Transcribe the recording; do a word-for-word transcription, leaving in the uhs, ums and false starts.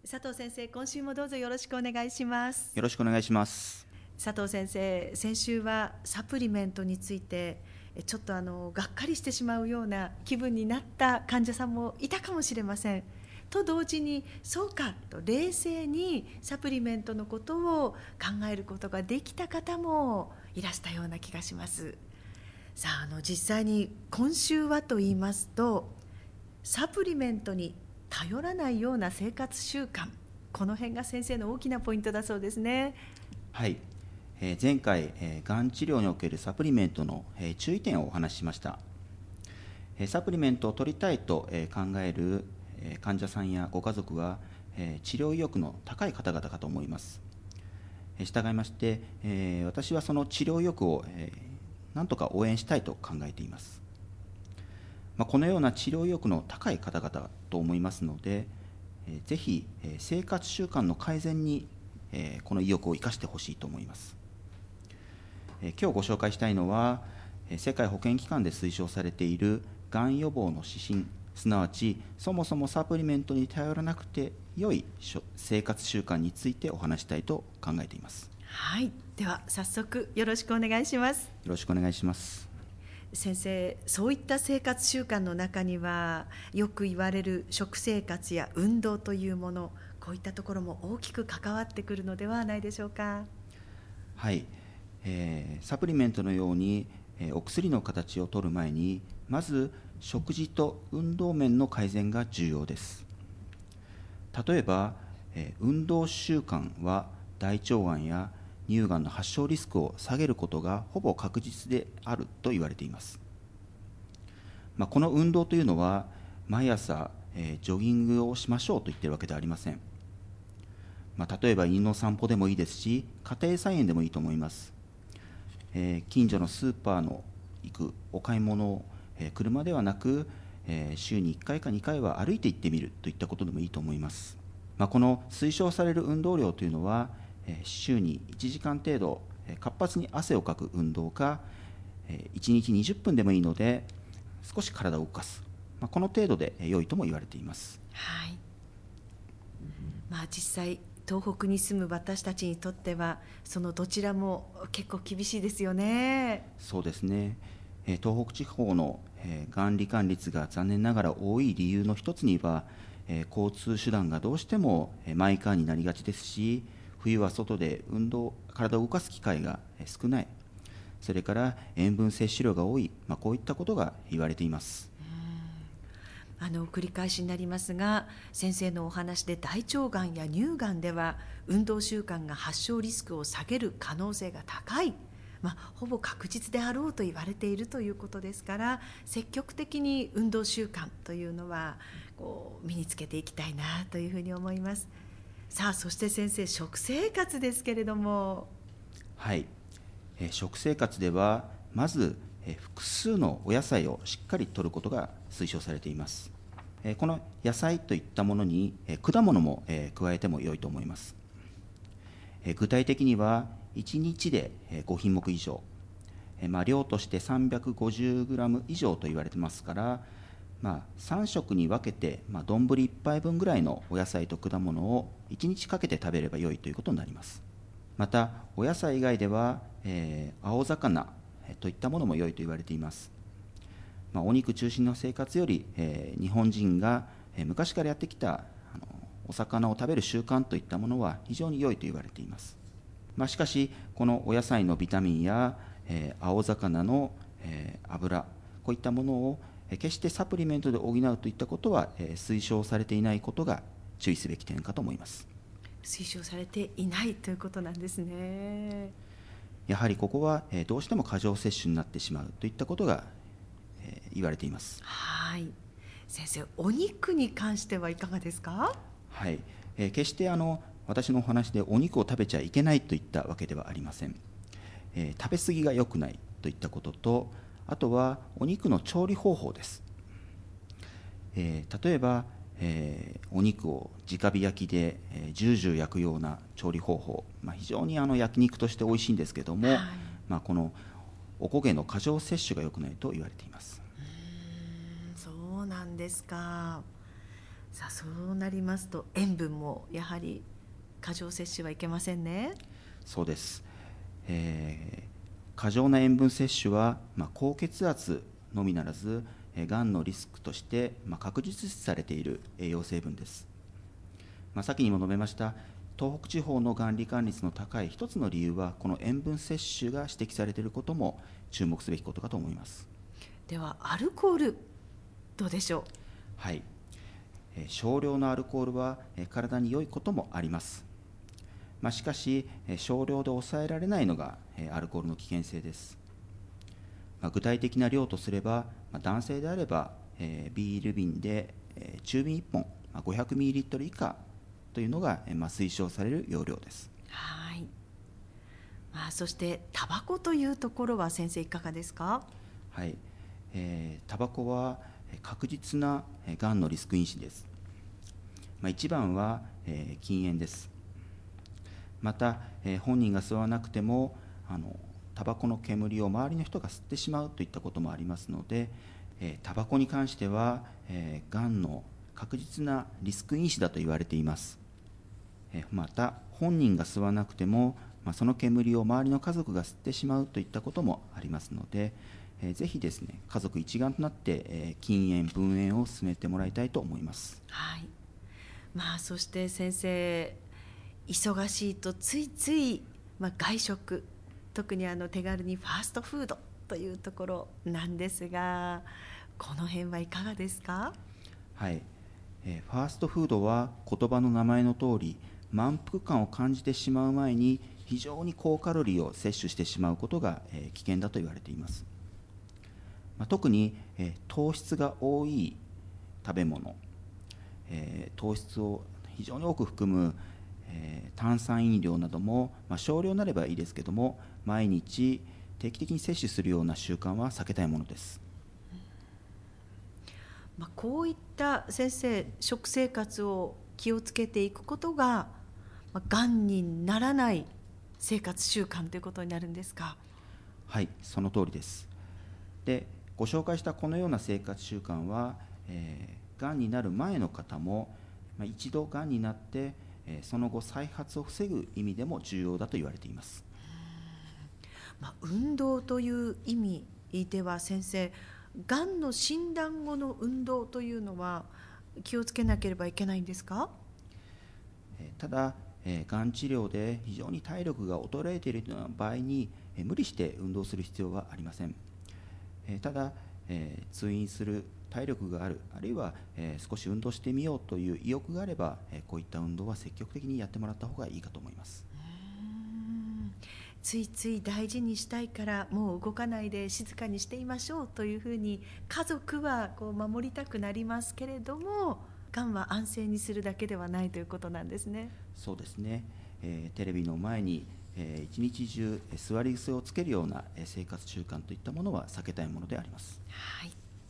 佐藤先生、今週もどうぞよろしくお願いします。 よろしくお願いします。 佐藤先生、先週はサプリメントについてちょっとあのがっかりしてしまうような気分になった患者さんもいたかもしれません。と同時にそうかと冷静にサプリメントのことを考えることができた方もいらしたような気がします。さあ、あの実際に今週はと言いますと、サプリメントに頼らないような生活習慣、この辺が先生の大きなポイントだそうですね。 はい、えー、前回、えー、がん治療におけるサプリメントの、えー、注意点をお話ししました。えー、サプリメントを取りたいと、えー、考える、えー、患者さんやご家族は、えー、治療意欲の高い方々かと思います。えー、従いまして、えー、私はその治療意欲を、えー、なんとか応援したいと考えています。まあ、このような治療意欲の高い方々と思いますので、えー、ぜひ、えー、生活習慣の改善に、えー、この意欲を生かしてほしいと思います。えー、今日ご紹介したいのは、えー、世界保健機関で推奨されているがん予防の指針、すなわちそもそもサプリメントに頼らなくて良い生活習慣についてお話したいと考えています。 はい、では早速よろしくお願いします。 よろしくお願いします。 先生、そういった生活習慣の中にはよく言われる食生活や運動というもの、こういったところも大きく関わってくるのではないでしょうか。 はい、えー、サプリメントのように、えー、お薬の形を取る前にまず食事と運動面の改善が重要です。例えば、えー、運動習慣は大腸がんや乳がんの発症リスクを下げることがほぼ確実であると言われています。まあ、この運動というのは毎朝、えー、ジョギングをしましょうと言っているわけではありません。まあ、例えば犬の散歩でもいいですし、家庭菜園でもいいと思います。えー、近所のスーパーの行くお買い物を、えー、車ではなく、えー、週にいっかいかにかいは歩いて行ってみるといったことでもいいと思います。まあ、この推奨される運動量というのは、えー、週にいちじかん程度、えー、活発に汗をかく運動か、えー、いちにちにじゅっぷんでもいいので少し体を動かす、まあ、この程度で良いとも言われています。 はい、まあ、実際東北に住む私たちにとってはそのどちらも結構厳しいですよね。 そうですね。東北地方のがん罹患率が残念ながら多い理由の一つには、交通手段がどうしてもマイカーになりがちですし、冬は外で運動体を動かす機会が少ない、それから塩分摂取量が多い、まあ、こういったことが言われています。 あの繰り返しになりますが、先生のお話で大腸がんや乳がんでは運動習慣が発症リスクを下げる可能性が高い、まあ、ほぼ確実であろうと言われているということですから、積極的に運動習慣というのはこう身につけていきたいなというふうに思います。さあ、そして先生、食生活ですけれども。 はい、え食生活ではまずえ複数のお野菜をしっかり摂ることが推奨されています。えこの野菜といったものにえ果物もえ加えても良いと思います。え具体的にはいちにちでごひんもく以上、えまあ、量として さんびゃくごじゅうグラム 以上と言われてますから、まあ、さん食に分けて、まあ、丼いっぱいぶんぐらいのお野菜と果物をいちにちかけて食べれば良いということになります。またお野菜以外では、えー、青魚といったものも良いと言われています。まあ、お肉中心の生活より、えー、日本人が昔からやってきたあのお魚を食べる習慣といったものは非常に良いと言われています。まあ、しかしこのお野菜のビタミンや、えー、青魚の、えー、油、こういったものを決してサプリメントで補うといったことは、えー、推奨されていないことが注意すべき点かと思います。 推奨されていないということなんですね。 やはりここは、えー、どうしても過剰摂取になってしまうといったことが、えー、言われています。 はい、先生、お肉に関してはいかがですか。 はい、えー、決してあの私のお話でお肉を食べちゃいけないといったわけではありません。えー、食べ過ぎが良くないといったことと、あとはお肉の調理方法です。えー、例えば、えー、お肉を直火焼きで、えー、ジュージュー焼くような調理方法、まあ、非常にあの焼肉として美味しいんですけども、はい、まあ、このお焦げの過剰摂取が良くないと言われています。 うーん、そうなんですか。 さあそうなりますと塩分もやはり過剰摂取はいけませんね。 そうです。えー過剰な塩分摂取は、まあ、高血圧のみならず、えーがんのリスクとして、まあ、確実視されている栄養成分です。まあ、先にも述べました東北地方のがん罹患率の高い一つの理由は、この塩分摂取が指摘されていることも注目すべきことかと思います。 ではアルコールどうでしょう。 はい、えー少量のアルコールは、えー体に良いこともあります。まあ、しかし、えー少量で抑えられないのが、えーアルコールの危険性です。まあ、具体的な量とすれば、まあ、男性であれば、えービール瓶で、えー中瓶いっぽん、まあ、ごひゃくミリリットル 以下というのが、えーまあ、推奨される容量です。 はい、まあ、そしてタバコというところは先生いかがですか。 はい、えータバコはえー確実なえーがんのリスク因子です。まあ、一番は、えー禁煙です。また、えー本人が吸わなくてもあのタバコの煙を周りの人が吸ってしまうといったこともありますので、えータバコに関しては、えーがんの確実なリスク因子だと言われています。えーまた本人が吸わなくても、まあ、その煙を周りの家族が吸ってしまうといったこともありますので、えーぜひですね、家族一丸となって、えー禁煙分煙を進めてもらいたいと思います。 はい、まあ、そして先生忙しいとついつい、まあ、外食特にあの手軽にファーストフードというところなんですが、この辺はいかがですか。 はい、えーファーストフードは言葉の名前の通り、満腹感を感じてしまう前に非常に高カロリーを摂取してしまうことが、えー危険だと言われています。まあ、特に、えー糖質が多い食べ物、えー糖質を非常に多く含む、えー炭酸飲料なども、まあ、少量なればいいですけども、毎日定期的に摂取するような習慣は避けたいものです。 まあ、こういった先生食生活を気をつけていくことが、まあ、がんにならない生活習慣ということになるんですか。 はい、その通りです。で、ご紹介したこのような生活習慣は、えー、がんになる前の方も、まあ、一度がんになって、えーその後再発を防ぐ意味でも重要だと言われています。 まあ、運動という意味では先生、がんの診断後の運動というのは気をつけなければいけないんですか。 えーただ、えーがん治療で非常に体力が衰えているような場合に、えー無理して運動する必要はありません。えーただ、えー通院する体力がある、あるいは、えー少し運動してみようという意欲があれば、えーこういった運動は積極的にやってもらった方がいいかと思います。 うんついつい大事にしたいからもう動かないで静かにしていましょうというふうに家族はこう守りたくなりますけれども、がんは安静にするだけではないということなんですね。 そうですね、えーテレビの前に、えー一日中えー座り癖をつけるようなえー生活習慣といったものは避けたいものであります。 はい。